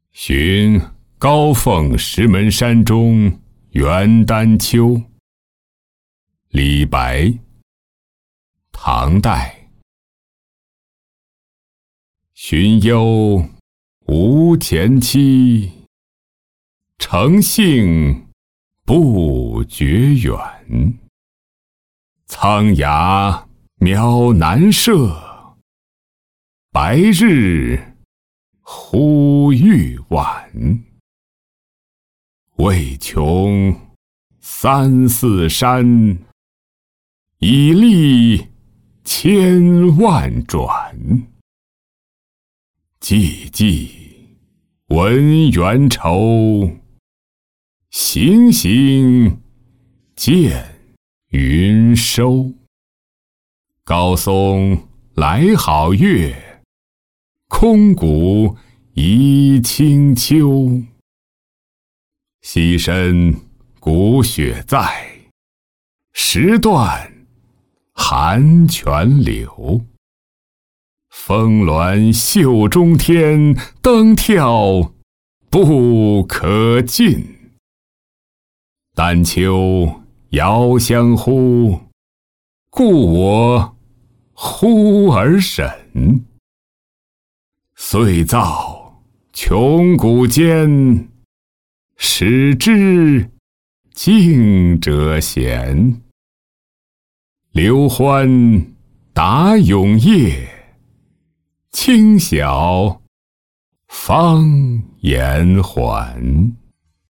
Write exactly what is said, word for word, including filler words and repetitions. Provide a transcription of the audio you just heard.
寻高凤石门山中元丹丘。李白，唐代。寻幽无前期，诚信不觉远。苍崖渺难涉，白日忽欲晚。未穷三四山，已历千万转。寂寂闻猿愁，行行见云收。高松来好月，空谷宜清秋。溪深谷雪在，时断寒泉流。峰峦秀中天，登眺不可尽。丹丘遥相呼，故我忽而审。遂造穷谷间，始知敬者贤。刘欢答咏叶，清晓方言还。